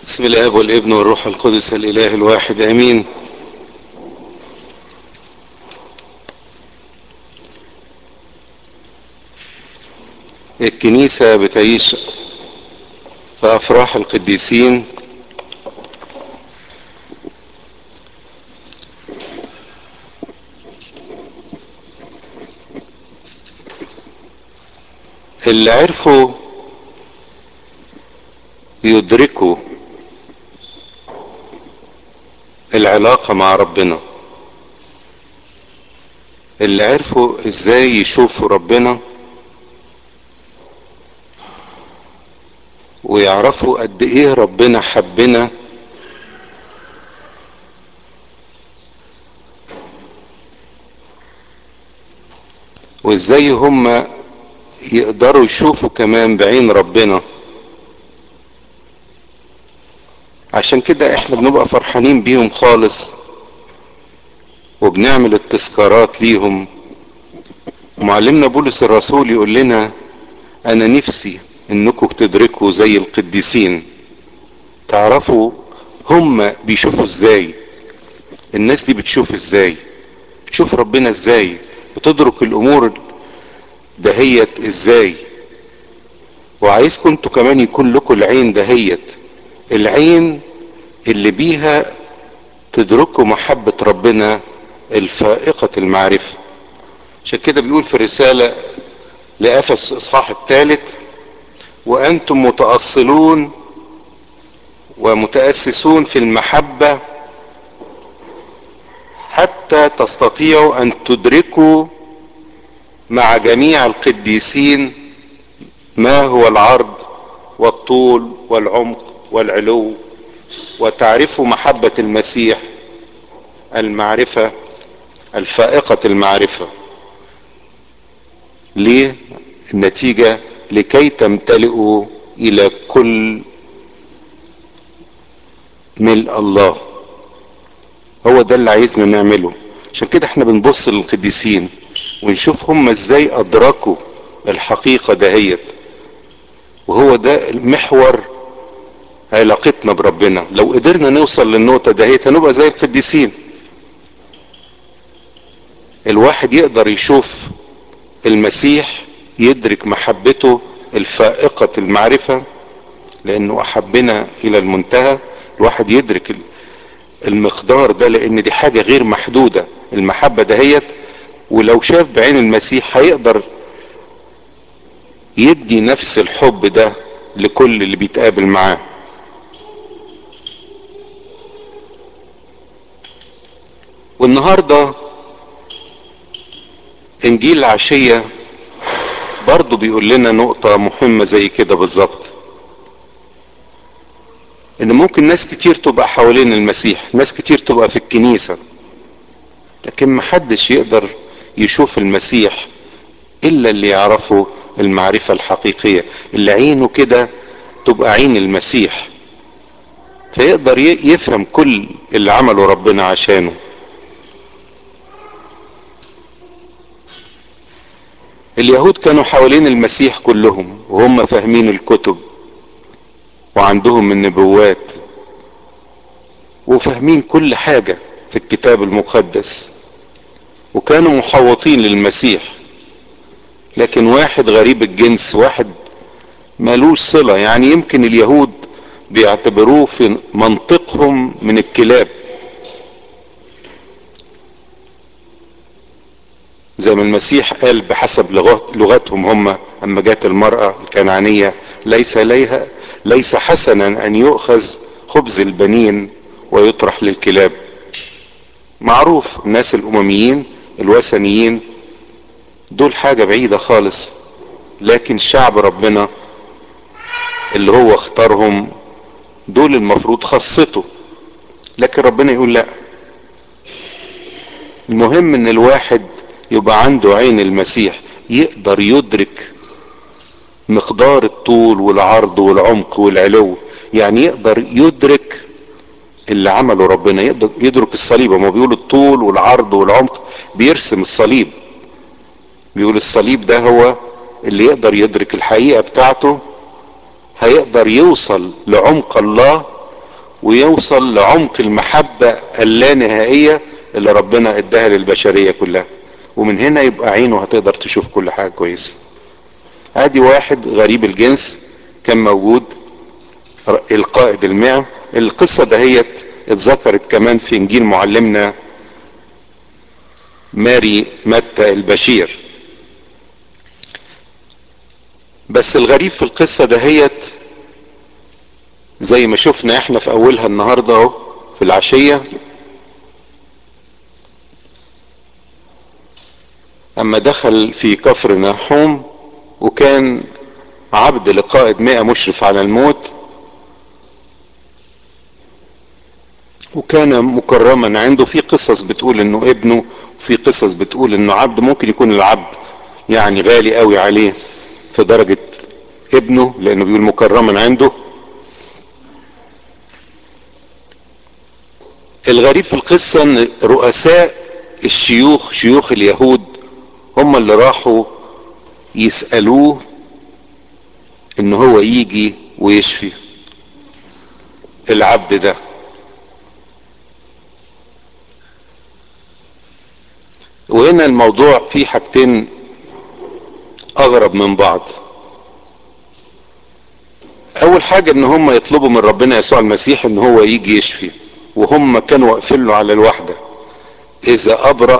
بسم الاب والابن والروح القدس الاله الواحد امين. الكنيسة بتعيش في افراح القديسين اللي عرفوا يدركوا العلاقة مع ربنا، اللي عرفوا ازاي يشوفوا ربنا ويعرفوا قد ايه ربنا حبنا، وازاي هم يقدروا يشوفوا كمان بعين ربنا. عشان كده احنا بنبقى فرحانين بيهم خالص وبنعمل التذكارات ليهم. معلمنا بولس الرسول يقول لنا انا نفسي انكم تدركوا زي القديسين، تعرفوا هم بيشوفوا ازاي، الناس دي بتشوف ازاي، بتشوف ربنا ازاي، بتدرك الامور دهيت ازاي. وعايزكم انتوا كمان يكون لكم العين دهيت، العين اللي بيها تدركوا محبة ربنا الفائقة المعرفة. عشان كده بيقول في الرسالة لأفس اصحاح 3: وانتم متأصلون ومتأسسون في المحبة حتى تستطيعوا ان تدركوا مع جميع القديسين ما هو العرض والطول والعمق والعلو، وتعرفوا محبة المسيح المعرفة الفائقة المعرفة. ليه؟ النتيجة لكي تمتلئوا الى كل ملء الله. هو ده اللي عايزنا نعمله. عشان كده احنا بنبص للقديسين ونشوف هم ازاي ادركوا الحقيقة دهيت، وهو ده المحور علاقتنا بربنا. لو قدرنا نوصل للنقطة دهيت هنبقى زي القديسين. الواحد يقدر يشوف المسيح، يدرك محبته الفائقة المعرفة لانه احبنا الى المنتهى. الواحد يدرك المقدار ده لان دي حاجة غير محدودة المحبة دهيت. ولو شاف بعين المسيح هيقدر يدي نفس الحب ده لكل اللي بيتقابل معاه. والنهاردة انجيل العشية برضو بيقول لنا نقطة مهمة زي كده بالظبط، ان ممكن ناس كتير تبقى حوالين المسيح، ناس كتير تبقى في الكنيسة، لكن محدش يقدر يشوف المسيح الا اللي يعرفه المعرفة الحقيقية، اللي عينه كده تبقى عين المسيح، فيقدر يفهم كل اللي عمله ربنا عشانه. اليهود كانوا حوالين المسيح كلهم وهم فاهمين الكتب وعندهم النبوات وفاهمين كل حاجة في الكتاب المقدس، وكانوا محوطين للمسيح. لكن واحد غريب الجنس، واحد مالوش صلة، يعني يمكن اليهود بيعتبروه في منطقهم من الكلاب، زي ما المسيح قال بحسب لغتهم هم اما جات المرأة الكنعانية: ليس حسنا ان يؤخذ خبز البنين ويطرح للكلاب. معروف الناس الامميين الوثنيين دول حاجة بعيدة خالص، لكن شعب ربنا اللي هو اختارهم دول المفروض خاصته. لكن ربنا يقول لا، المهم ان الواحد يبقى عنده عين المسيح، يقدر يدرك مقدار الطول والعرض والعمق والعلو، يعني يقدر يدرك اللي عمله ربنا، يقدر يدرك الصليب. هما بيقول الطول والعرض والعمق، بيرسم الصليب، بيقول الصليب ده هو اللي يقدر يدرك الحقيقة بتاعته، هيقدر يوصل لعمق الله ويوصل لعمق المحبة اللانهائية اللي ربنا اداها للبشرية كلها، ومن هنا يبقى عينه هتقدر تشوف كل حاجة كويسة. ادي واحد غريب الجنس كان موجود، القائد المئة. القصة دهيت اتذكرت كمان في انجيل معلمنا ماري متى البشير. بس الغريب في القصة دهيت زي ما شفنا احنا في اولها النهاردة اهو في العشية، اما دخل في كفر ناحوم وكان عبد لقائد 100 مشرف على الموت، وكان مكرما عنده. في قصص بتقول انه ابنه، وفي قصص بتقول انه عبد. ممكن يكون العبد يعني غالي قوي عليه في درجة ابنه، لانه بيقول مكرما عنده. الغريب في القصة ان رؤساء الشيوخ، شيوخ اليهود، هم اللي راحوا يسألوه ان هو يجي ويشفي العبد ده. وهنا الموضوع فيه حاجتين اغرب من بعض. اول حاجة ان هم يطلبوا من ربنا يسوع المسيح ان هو يجي يشفي، وهم كانوا واقفين له على الوحدة. اذا ابرأ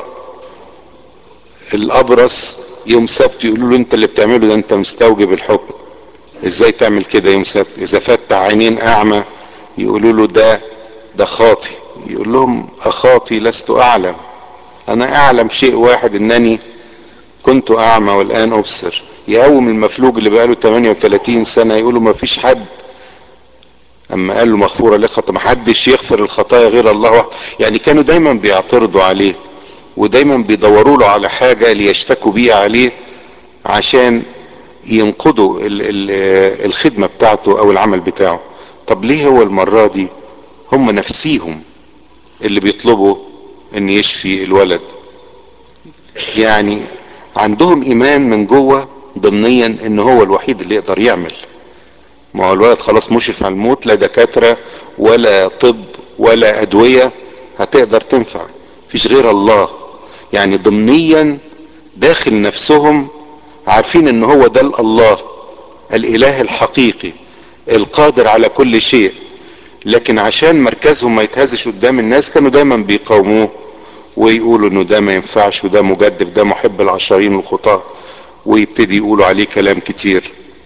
الابرص يوم سبت يقولوا له انت اللي بتعمله ده انت مستوجب الحكم، ازاي تعمل كده يوم سبت؟ اذا فتح عينين اعمى يقولوا له ده خاطي. يقول لهم اخاطي لست اعلم، انا اعلم شيء واحد، انني كنت اعمى والان ابصر. يقوم المفلوج اللي بقاله 38 سنة يقولوا ما فيش حد. اما قال له مغفورة لك خطاياك، ما حدش يغفر الخطايا غير الله وحده. يعني كانوا دايما بيعترضوا عليه، ودايما بيدوروا له على حاجة ليشتكوا بيها عليه عشان ينقضوا الخدمة بتاعته او العمل بتاعه. طب ليه هو المرة دي هم نفسيهم اللي بيطلبوا ان يشفي الولد؟ يعني عندهم ايمان من جوه ضمنيا ان هو الوحيد اللي يقدر يعمل. ما هو الولد خلاص مشرف على الموت، لا دكاترة ولا طب ولا ادوية هتقدر تنفع، مفيش غير الله. يعني ضمنيا داخل نفسهم عارفين ان هو ده الله، الاله الحقيقي القادر على كل شيء. لكن عشان مركزهم ما يتهزش قدام الناس كانوا دايما بيقاوموه ويقولوا انه ده ما ينفعش، وده مجدف، ده محب العشرين والخطاة، ويبتدي يقولوا عليه كلام كتير.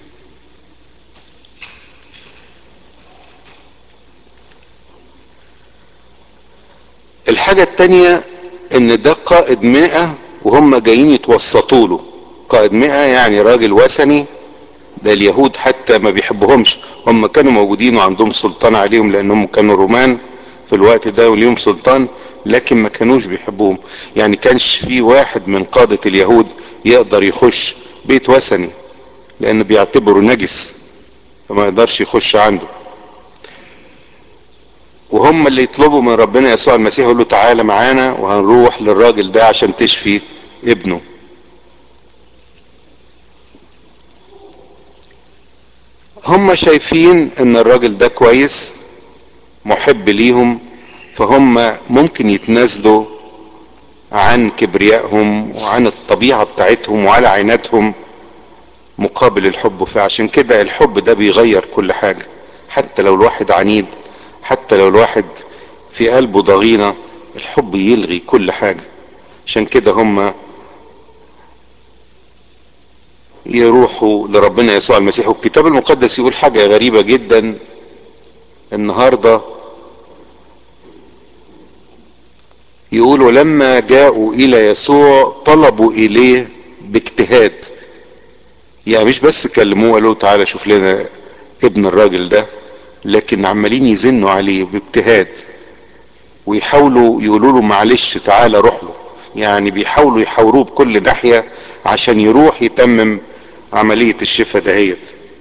الحاجة التانية ان ده قائد 100 وهم جايين يتوسطوا له. قائد 100 يعني راجل وثني، ده اليهود حتى ما بيحبوهمش. هم كانوا موجودين وعندهم سلطان عليهم لانهم كانوا رومان في الوقت ده وليهم سلطان، لكن ما كانوش بيحبوهم. يعني كانش في واحد من قادة اليهود يقدر يخش بيت وثني لانه بيعتبره نجس، فما يقدرش يخش عنده. وهم اللي يطلبوا من ربنا يسوع المسيح، يقول له تعالى معانا وهنروح للراجل ده عشان تشفي ابنه. هم شايفين ان الراجل ده كويس محب ليهم، فهم ممكن يتنازلوا عن كبريائهم وعن الطبيعة بتاعتهم وعلى عيناتهم مقابل الحب. فعشان كده الحب ده بيغير كل حاجة، حتى لو الواحد عنيد، حتى لو الواحد في قلبه ضغينة، الحب يلغي كل حاجة. عشان كده هم يروحوا لربنا يسوع المسيح. والكتاب المقدس يقول حاجة غريبة جدا النهاردة، يقولوا لما جاءوا الى يسوع طلبوا اليه باجتهاد. يعني مش بس كلموه قالوا تعالى شوف لنا ابن الراجل ده، لكن عمالين يزنوا عليه باجتهاد ويحاولوا يقولوا له معلش تعالى روح له. يعني بيحاولوا يحاوروه بكل ناحية عشان يروح يتمم عملية الشفاء دهيت.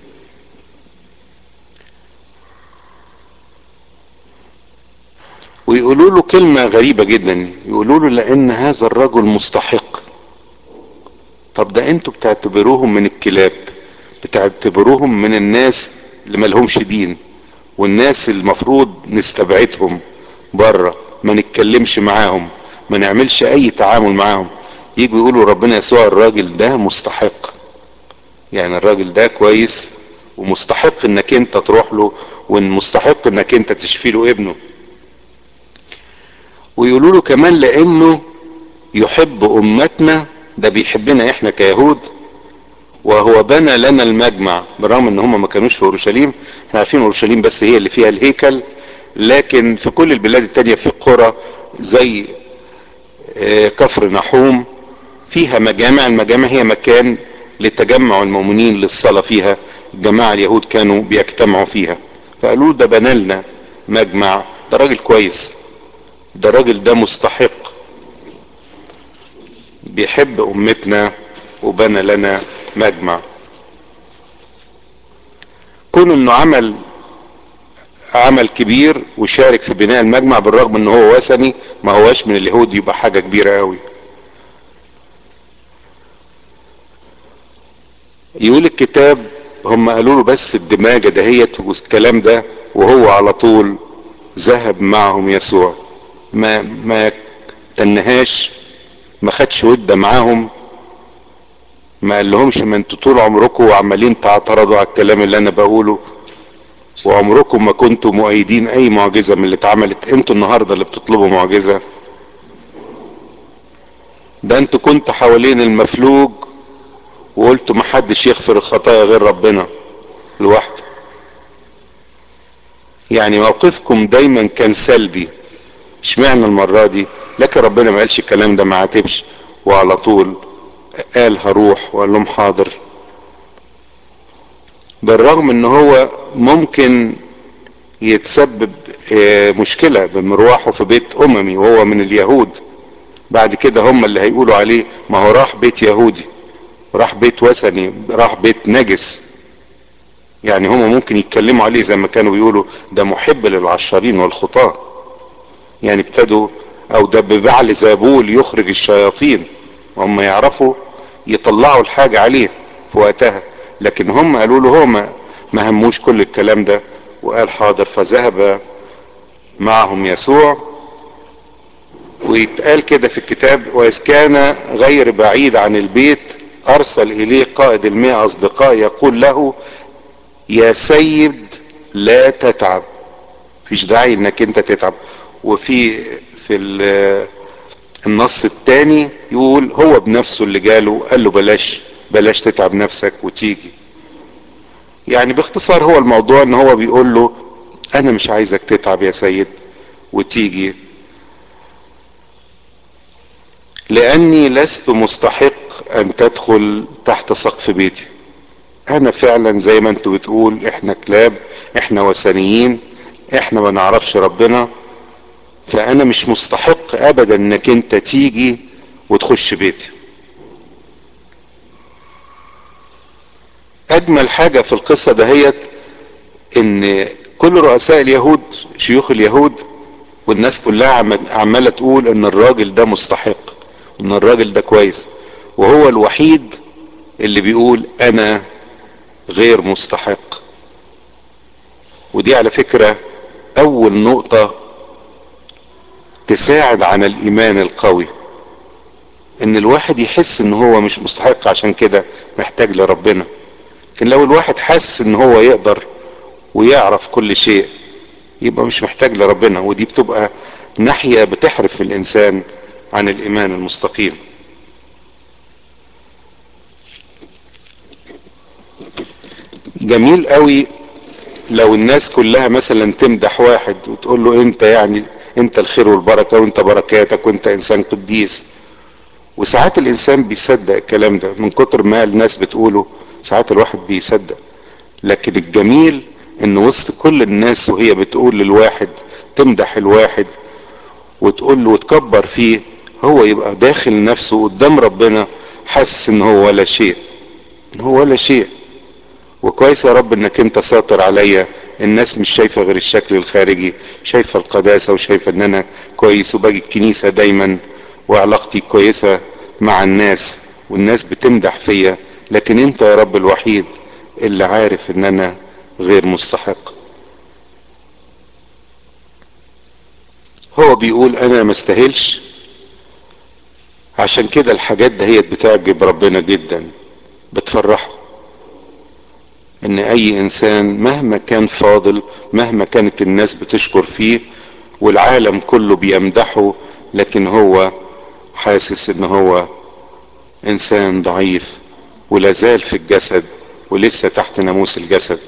ويقولوا له كلمة غريبة جدا، يقولوا له لان هذا الرجل مستحق. طب ده انتوا بتعتبروهم من الكلاب، بتعتبروهم من الناس اللي ملهمش دين، والناس المفروض نستبعدهم بره، ما نتكلمش معاهم، ما نعملش اي تعامل معاهم، يجوا يقولوا ربنا يسوع الراجل ده مستحق، يعني الراجل ده كويس ومستحق انك انت تروح له، ومستحق انك انت تشفي له ابنه. ويقولوا له كمان لانه يحب امتنا، ده بيحبنا احنا كيهود، وهو بنى لنا المجمع. بالرغم ان هم ما كانوش في اورشليم، احنا عارفين اورشليم بس هي اللي فيها الهيكل، لكن في كل البلاد التانية في قرى زي كفر نحوم فيها مجامع. المجامع هي مكان لتجمع المؤمنين للصلاة فيها، الجماعة اليهود كانوا بيجتمعوا فيها. فقالوا ده بنى لنا مجمع، ده راجل كويس، ده راجل ده مستحق، بيحب امتنا وبنى لنا مجمع. كون انه عمل كبير وشارك في بناء المجمع بالرغم ان هو وثني، ما هواش من اليهود، يبقى حاجة كبيرة قوي. يقول الكتاب هم قالوا له بس الدماغة دهيت والكلام ده، وهو على طول ذهب معهم يسوع، ما تنهاش، ما خدش ودة معاهم، ما قال لهمش ما انتوا طول عمركم عمالين تعترضوا على الكلام اللي انا بقوله، وعمركم ما كنتوا مؤيدين اي معجزة من اللي اتعملت، انتوا النهاردة اللي بتطلبوا معجزة. ده انتوا كنتوا حوالين المفلوج وقلتوا ما حدش يغفر الخطايا غير ربنا لوحده. يعني موقفكم دايما كان سلبي، اشمعنى المرة دي؟ لكن ربنا ما قالش الكلام ده، ما عاتبش، وعلى طول قال هروح، وقال لهم حاضر. بالرغم ان هو ممكن يتسبب مشكلة بمروحه في بيت اممي وهو من اليهود، بعد كده هم اللي هيقولوا عليه ما هو راح بيت يهودي، راح بيت وثني، راح بيت نجس. يعني هم ممكن يتكلموا عليه زي ما كانوا بيقولوا ده محب للعشارين والخطاة، يعني ابتدوا او ده ببعل زابول يخرج الشياطين، وهم يعرفوا يطلعوا الحاجة عليه في وقتها. لكن هم قالوا له، هو ما هموش كل الكلام ده، وقال حاضر. فذهب معهم يسوع. ويتقال كده في الكتاب وإذ كان غير بعيد عن البيت أرسل إليه قائد 100 أصدقاء يقول له يا سيد لا تتعب، فيش داعي انك انت تتعب. وفي في النص التاني يقول هو بنفسه اللي جاله قال له بلاش تتعب نفسك وتيجي. يعني باختصار هو الموضوع ان هو بيقول له انا مش عايزك تتعب يا سيد وتيجي، لاني لست مستحق ان تدخل تحت سقف بيتي. انا فعلا زي ما انتوا بتقول احنا كلاب، احنا وثنيين، احنا ما نعرفش ربنا، فانا مش مستحق ابدا انك انت تيجي وتخش بيتي. اجمل حاجة في القصة دهيت ان كل رؤساء اليهود، شيوخ اليهود والناس كلها عمالة تقول ان الراجل ده مستحق، ان الراجل ده كويس، وهو الوحيد اللي بيقول انا غير مستحق. ودي على فكرة اول نقطة تساعد على الايمان القوي، ان الواحد يحس ان هو مش مستحق، عشان كده محتاج لربنا. لكن لو الواحد حس ان هو يقدر ويعرف كل شيء، يبقى مش محتاج لربنا، ودي بتبقى ناحية بتحرف الانسان عن الايمان المستقيم. جميل قوي لو الناس كلها مثلا تمدح واحد وتقول له انت يعني انت الخير والبركة وانت بركاتك وانت انسان قديس، وساعات الانسان بيصدق الكلام ده من كتر ما الناس بتقوله، ساعات الواحد بيصدق. لكن الجميل ان وسط كل الناس وهي بتقول للواحد، تمدح الواحد وتقول له وتكبر فيه، هو يبقى داخل نفسه قدام ربنا حاسس ان هو ولا شيء، ان هو ولا شيء. وكويس يا رب انك انت ساطر عليا، الناس مش شايفة غير الشكل الخارجي، شايفة القداسة وشايفة ان انا كويس وباجي الكنيسة دايما وعلاقتي كويسة مع الناس والناس بتمدح فيا، لكن انت يا رب الوحيد اللي عارف ان انا غير مستحق. هو بيقول انا ما استاهلش. عشان كده الحاجات دهيت بتعجب ربنا جدا، بتفرحه. ان اي انسان مهما كان فاضل، مهما كانت الناس بتشكر فيه والعالم كله بيمدحه، لكن هو حاسس ان هو انسان ضعيف ولا زال في الجسد ولسه تحت ناموس الجسد.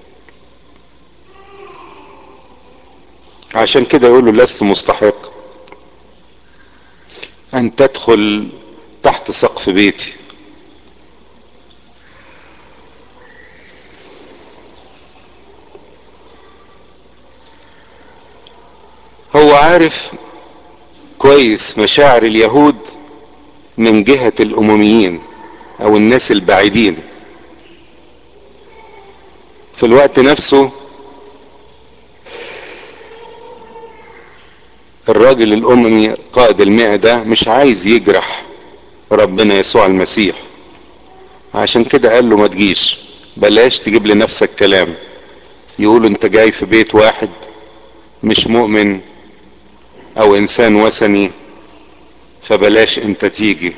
عشان كده يقول له لست مستحق ان تدخل تحت سقف بيتي. هو عارف كويس مشاعر اليهود من جهة الامميين او الناس البعيدين. في الوقت نفسه الراجل الاممي قائد المئة ده مش عايز يجرح ربنا يسوع المسيح. عشان كده قال له ما تجيش، بلاش تجيب لنفسك كلام. يقول انت جاي في بيت واحد مش مؤمن او انسان وثني، فبلاش انت تيجي.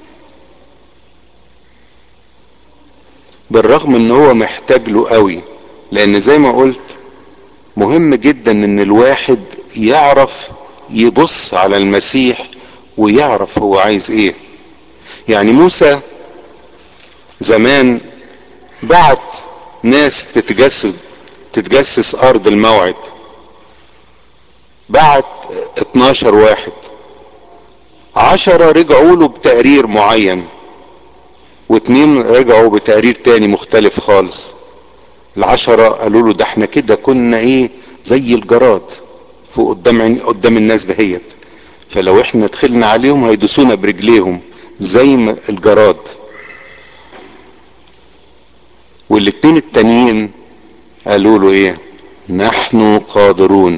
بالرغم ان هو محتاج له قوي، لان زي ما قلت مهم جدا ان الواحد يعرف يبص على المسيح ويعرف هو عايز ايه. يعني موسى زمان بعت ناس تتجسس ارض الموعد، بعت 12 واحد، 10 رجعوا له بتقرير معين واتنين رجعوا بتقرير تاني مختلف خالص. ال10 قالوا له ده احنا كده كنا ايه زي الجراد فوق قدام الناس دهيت، فلو احنا دخلنا عليهم هيدوسونا برجليهم زي ما الجراد. والاتنين التانيين قالوا له ايه؟ نحن قادرون.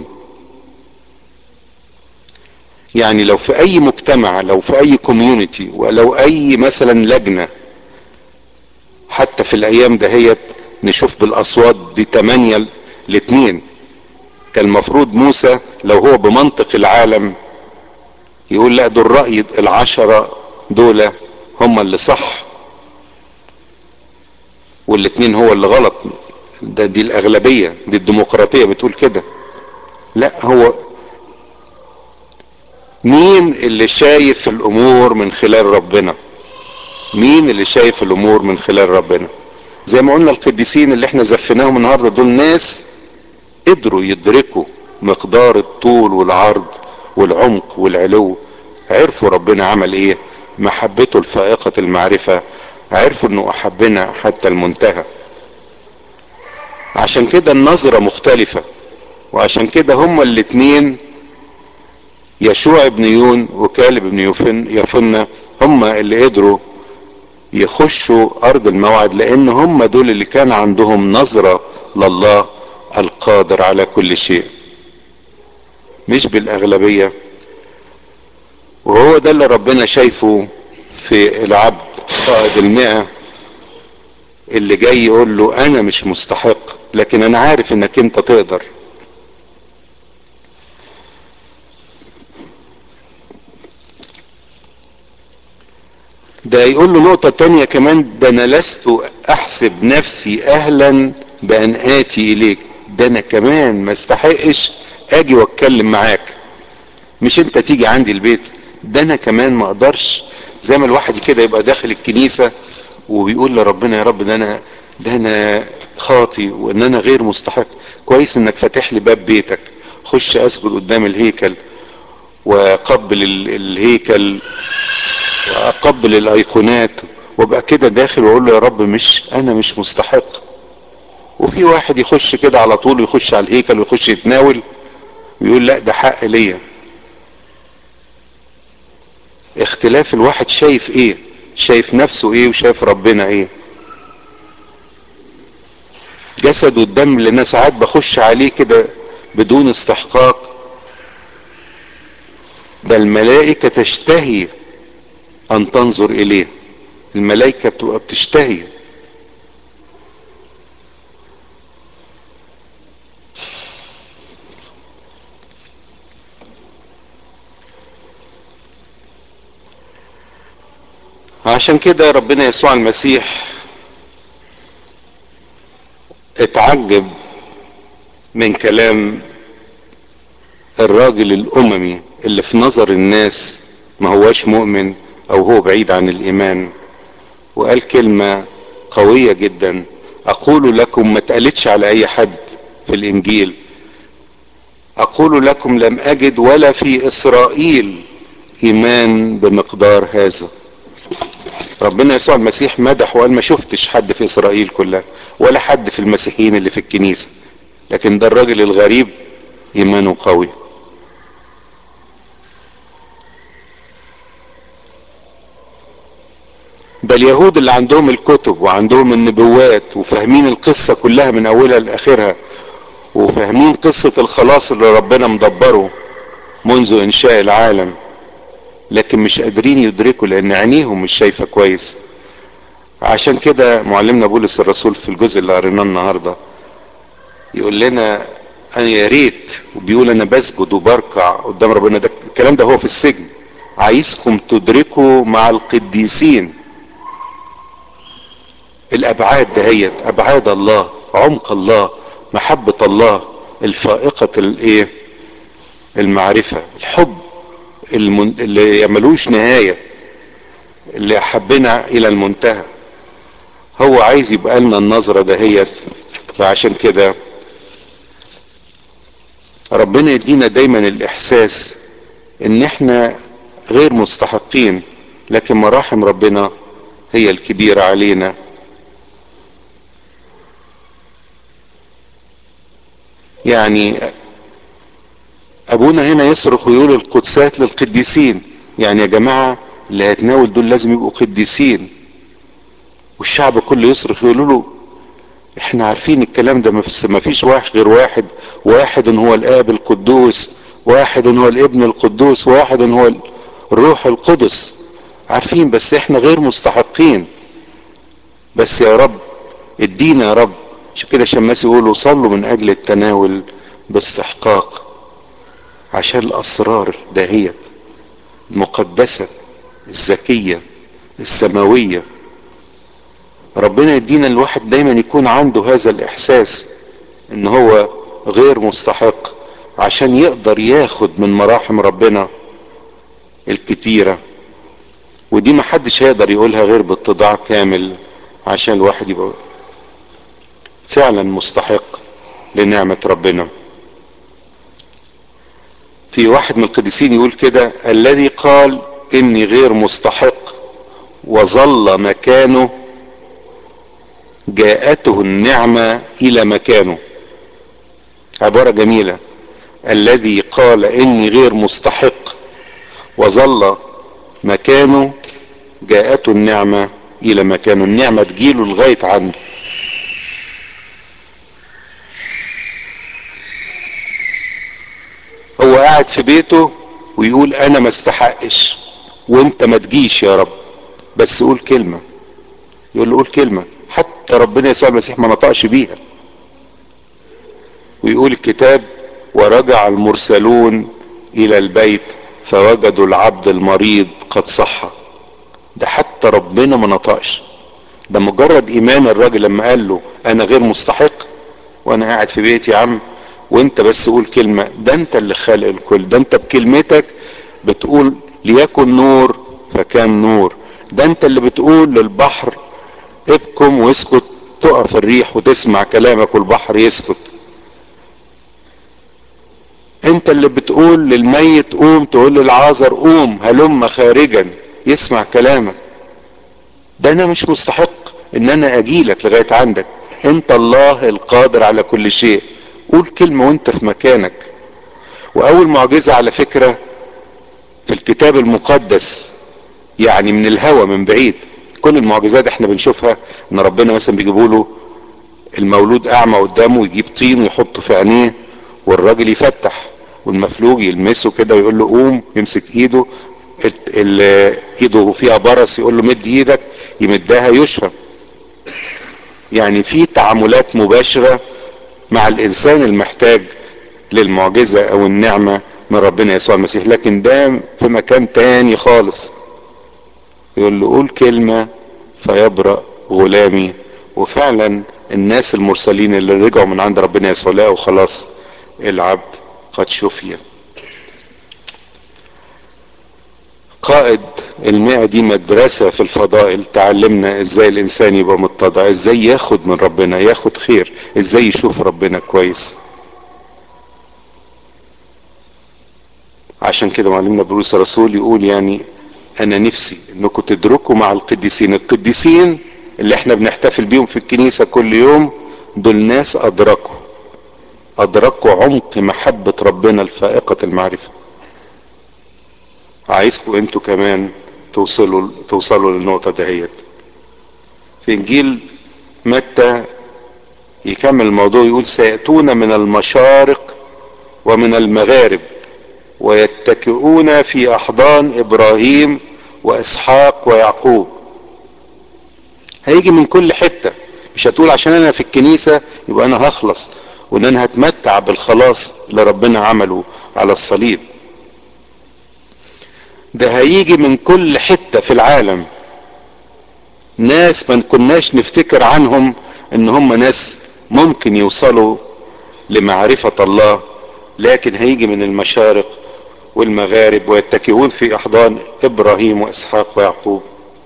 يعني لو في اي مجتمع، لو في اي كوميونتي، ولو اي مثلا لجنة، حتى في الايام دهيت نشوف بالاصوات دي 8-2، كان المفروض موسى لو هو بمنطق العالم يقول لا دول رأي ال10 دول هم اللي صح والاتنين هو اللي غلط. دي الاغلبية، دي الديمقراطية بتقول كده. لا، هو مين اللي شايف الامور من خلال ربنا؟ مين اللي شايف الامور من خلال ربنا؟ زي ما قلنا القديسين اللي احنا زفناهم النهارده دول ناس قدروا يدركوا مقدار الطول والعرض والعمق والعلو. عرفوا ربنا عمل ايه، محبته الفائقة المعرفة، عرفوا انه احبنا حتى المنتهى. عشان كده النظرة مختلفة، وعشان كده هما الاتنين يشوع بن يون وكالب بن يفنة هما اللي قدروا يخشوا ارض الموعد، لان هما دول اللي كان عندهم نظرة لله القادر على كل شيء، مش بالاغلبية. وهو ده اللي ربنا شايفه في العبد قائد المئة اللي جاي يقول له انا مش مستحق لكن انا عارف انك انت تقدر. ده يقول له نقطة تانية كمان، ده انا لست احسب نفسي اهلا بان اتي اليك، ده انا كمان ما استحقش اجي واتكلم معاك، مش انت تيجي عندي البيت، ده انا كمان ما اقدرش. زي ما الواحد كده يبقى داخل الكنيسة وبيقول لربنا يا رب ده انا خاطي وان انا غير مستحق، كويس انك فاتح لي باب بيتك، خش اسجد قدام الهيكل واقبل الهيكل واقبل الايقونات وابقى كده داخل واقول له يا رب انا مش مستحق. وفي واحد يخش كده على طول، يخش على الهيكل ويخش يتناول ويقول لا ده حق ليا. اختلاف الواحد شايف ايه، شايف نفسه ايه وشايف ربنا ايه. جسد والدم اللي انا ساعات بخش عليه كده بدون استحقاق، ده الملائكة تشتهي ان تنظر اليه، الملائكة بتبقى بتشتهي. عشان كده ربنا يسوع المسيح اتعجب من كلام الراجل الاممي اللي في نظر الناس ما هواش مؤمن او هو بعيد عن الايمان، وقال كلمة قوية جدا اقول لكم ما اتقالتش على اي حد في الانجيل. اقول لكم لم اجد ولا في اسرائيل ايمان بمقدار هذا. ربنا يسوع المسيح مدح وقال ما شفتش حد في اسرائيل كلها ولا حد في المسيحيين اللي في الكنيسة، لكن ده الراجل الغريب ايمانه قوي. ده اليهود اللي عندهم الكتب وعندهم النبوات وفاهمين القصة كلها من اولها لاخرها، وفاهمين قصة الخلاص اللي ربنا مدبره منذ انشاء العالم، لكن مش قادرين يدركوا لان عينيهم مش شايفة كويس. عشان كده معلمنا بولس الرسول في الجزء اللي قريناه النهارده يقول لنا انا يا ريت، وبيقول انا بسجد وبركع قدام ربنا، ده الكلام ده هو في السجن، عايزكم تدركوا مع القديسين الابعاد دهيت، ابعاد الله، عمق الله، محبة الله الفائقة الايه، المعرفة، الحب اللي ملوش نهاية، اللي احبنا الى المنتهى. هو عايز يبقى لنا النظرة دهيت. فعشان كده ربنا يدينا دايما الاحساس ان احنا غير مستحقين، لكن مراحم ربنا هي الكبيرة علينا. يعني ابونا هنا يصرخ ويقول القدسات للقديسين، يعني يا جماعة اللي هيتناول دول لازم يبقوا قديسين. والشعب كله يصرخ يقولوا له احنا عارفين الكلام ده، ما فيش واحد غير واحد، واحد هو الاب القدوس، واحد هو الابن القدوس، واحد هو الروح القدس، عارفين بس احنا غير مستحقين، بس يا رب ادينا يا رب. عشان كده الشماس يقولوا صلوا من اجل التناول باستحقاق، عشان الاسرار دهيت المقدسة الذكية السماوية. ربنا يدينا الواحد دايما يكون عنده هذا الاحساس ان هو غير مستحق، عشان يقدر ياخد من مراحم ربنا الكتيرة. ودي ما حدش هيقدر يقولها غير باتضاع كامل، عشان الواحد يبقى فعلا مستحق لنعمة ربنا. في واحد من القديسين يقول كده الذي قال اني غير مستحق وظل مكانه جاءته النعمة الى مكانه. عبارة جميلة، الذي قال اني غير مستحق وظل مكانه جاءته النعمة الى مكانه، النعمة تجيله لغاية عنده. هو قاعد في بيته ويقول انا ما استحقش، وانت ما تجيش يا رب بس قول كلمة. يقول له قول كلمة، حتى ربنا يسوع المسيح ما نطقش بيها. ويقول الكتاب ورجع المرسلون الى البيت فوجدوا العبد المريض قد صح. ده حتى ربنا ما نطقش، ده مجرد ايمان الراجل لما قال له انا غير مستحق وانا قاعد في بيتي يا عم وانت بس قول كلمة. ده انت اللي خالق الكل، ده انت بكلمتك بتقول ليكن نور فكان نور، ده انت اللي بتقول للبحر ابكم واسكت، تقف الريح وتسمع كلامك والبحر يسكت. انت اللي بتقول للميت قوم، تقول للعازر قوم هلم خارجا يسمع كلامك. ده انا مش مستحق ان انا اجيلك لغاية عندك، انت الله القادر على كل شيء، قول كلمة وانت في مكانك. واول معجزة على فكرة في الكتاب المقدس، يعني من الهوى من بعيد، كل المعجزات احنا بنشوفها ان ربنا مثلا بيجيبوا له المولود اعمى قدامه ويجيب طين ويحطه في عينيه والراجل يفتح، والمفلوج يلمسه كده ويقول له قوم، يمسك ايده ايده فيها برص يقول له مد ايدك يمدها يشفى. يعني في تعاملات مباشرة مع الانسان المحتاج للمعجزة او النعمة من ربنا يسوع المسيح، لكن ده في مكان تاني خالص. يقول له قول كلمة فيبرأ غلامي. وفعلا الناس المرسلين اللي رجعوا من عند ربنا يسوع لقوا خلاص العبد قد شفي. قائد المئة دي مدرسة في الفضائل، تعلمنا ازاي الانسان يبقى متضع، ازاي ياخد من ربنا، ياخد خير، ازاي يشوف ربنا كويس. عشان كده معلمنا بولس الرسول يقول يعني انا نفسي انكم تدركوا مع القديسين. القديسين اللي احنا بنحتفل بيهم في الكنيسة كل يوم دول ناس ادركوا عمق محبة ربنا الفائقة المعرفة. عايزكم انتوا كمان توصلوا للنقطة دهيت. في انجيل متى يكمل الموضوع يقول سيأتون من المشارق ومن المغارب ويتكئون في احضان ابراهيم واسحاق ويعقوب. هيجي من كل حتة. مش هتقول عشان انا في الكنيسة يبقى انا هخلص وان انا هتمتع بالخلاص اللي ربنا عمله على الصليب. ده هيجي من كل حتة في العالم، ناس ما كناش نفتكر عنهم ان هم ناس ممكن يوصلوا لمعرفة الله، لكن هيجي من المشارق والمغارب ويتكئون في احضان ابراهيم واسحاق ويعقوب.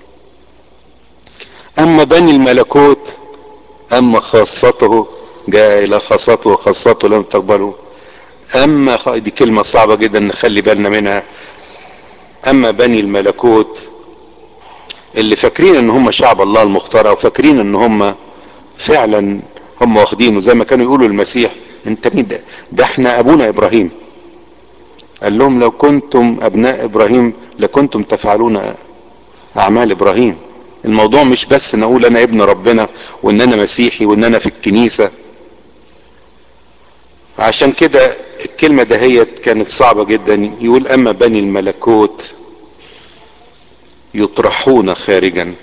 اما بني الملكوت، اما خاصته جاء الى خاصته وخاصته لم تقبله. دي كلمة صعبة جدا نخلي بالنا منها. اما بني الملكوت اللي فاكرين ان هم شعب الله المختار، او فاكرين ان هم فعلا هم واخدينه زي ما كانوا يقولوا المسيح انت مين ده احنا ابونا ابراهيم. قال لهم لو كنتم ابناء ابراهيم لكنتم تفعلون اعمال ابراهيم. الموضوع مش بس ان اقول انا ابن ربنا وان انا مسيحي وان انا في الكنيسة. عشان كده الكلمة دهيت كانت صعبة جدا. يقول اما بني الملكوت يطرحون خارجا،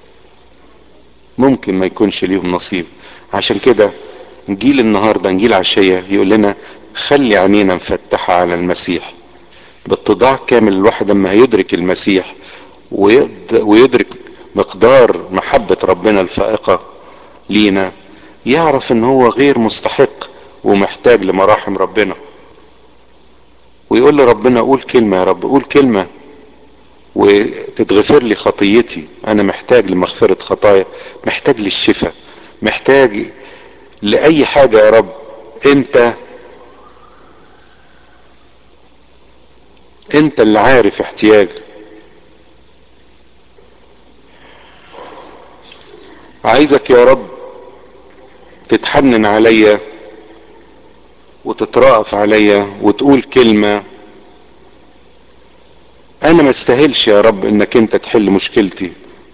ممكن ما يكونش ليهم نصيب. عشان كده انجيل النهاردة انجيل عشية يقول لنا خلي عينينا مفتحة على المسيح. باتضاع كامل الواحد لما هيدرك المسيح ويدرك مقدار محبة ربنا الفائقة لينا، يعرف ان هو غير مستحق ومحتاج لمراحم ربنا، ويقول لربنا قول كلمة يا رب، قول كلمة وتتغفر لي خطيتي. انا محتاج لمغفرة خطايا، محتاج للشفاء، محتاج لأي حاجة يا رب. انت اللي عارف احتياجي. عايزك يا رب تتحنن عليا وتترأف عليا وتقول كلمة. انا ما استاهلش يا رب انك انت تحل مشكلتي،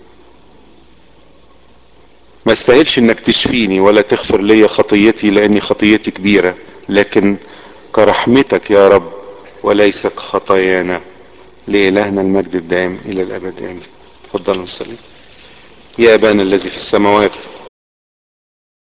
ما استاهلش انك تشفيني ولا تغفر لي خطيتي لاني خطيتي كبيرة، لكن كرحمتك يا رب وليس كخطايانا. لإلهنا المجد الدائم الى الابد امين. تفضلوا نصلي. يا ابانا الذي في السماوات